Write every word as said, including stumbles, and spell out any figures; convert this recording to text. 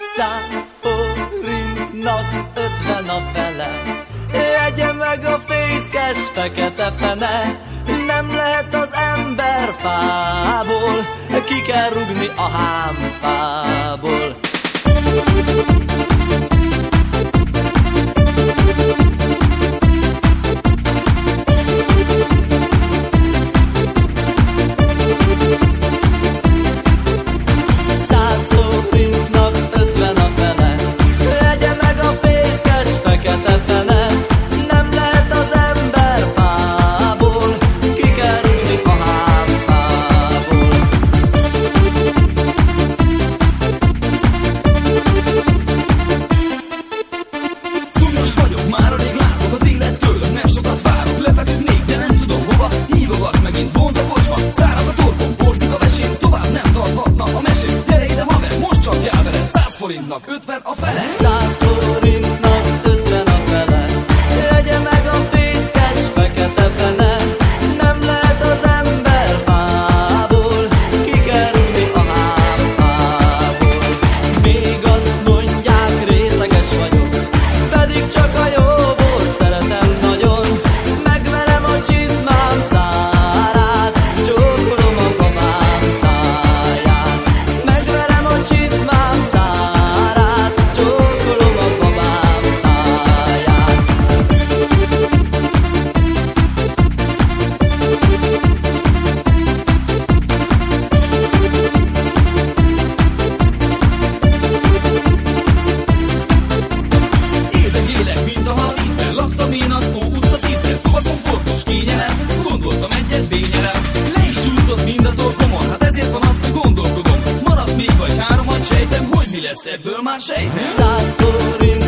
Száz forintnak ötven a fele, egye meg a fészkes fekete fene. Nem lehet az ember fából, ki kell rugni a hámfából. ötven a fele. Száz forintnak ötven a fele, egye meg a fészkes fekete fene. Nem lehet az ember fából, ki kell rúgni a hámfából. Még azt mondják, részeges vagyok, pedig csak a jó bort szeretem nagyon. Megverem a csizmám szárát, csókolom a babám száját. Megverem a csizmám szárát, csókolom a babám száját. Évek élek, mint a hal ízben, laktam én az Ó utca tízben, szoba komfortos kényelem, gondoltam egyet bényelem. Le is csúszott mind a torkomon, hát ezért van azt, hogy gondolkodom. Maradt még vagy háromat, sejtem, hogy mi lesz ebből már sejtem. Száz forint